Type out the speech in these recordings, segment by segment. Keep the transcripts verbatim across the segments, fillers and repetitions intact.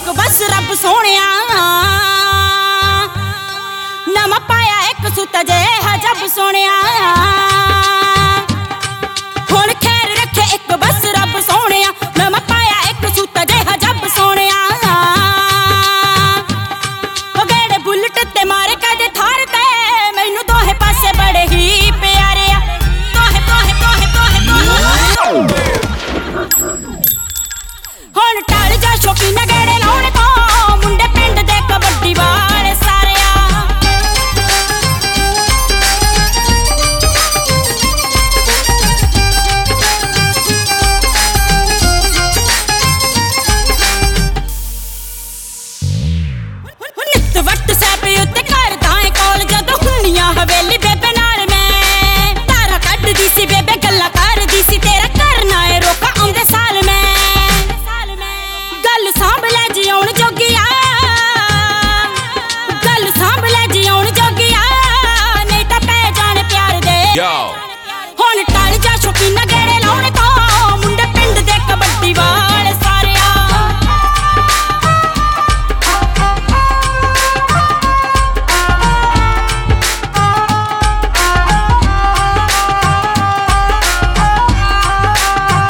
एक बस रब सोनिया नवा पाया एक सुत जे जब सोनिया हुण खैर रखे एक बस रब सोनिया नवा पाया एक सुत जे जब सोनिया गेड़े बुलट ते मारे कदे थार ते मैनू दोहे पासे बड़े ही प्यारे आ दोहे दोहे दोहे दोहे हुण टल जा शौकीन गेड़े लाउणे तो मुंडे पिंड दे कबड्डी वाले सारे आ नित वट सैपे उत्ते करदा है कॉल जदों हुंदियां हवेली बेबे नाल मैं तारा कड्डदी सी बेबे गल्लां करदी सी तेरा करना है रोका आउंदे साल मैं गल सांभ लै जी आउण जोगिया गल सांभ लै जी आउण जोगिया नहीं तां पै जाण प्यार दे हुण टल जा शौकीन गेड़े लाउणे तो मुंडे पिंड दे कबड्डी वाले सारे आ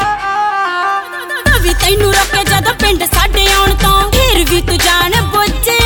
तैनू रोके जदों पिंड साडे आउण तो फिर भी तू जान बुझ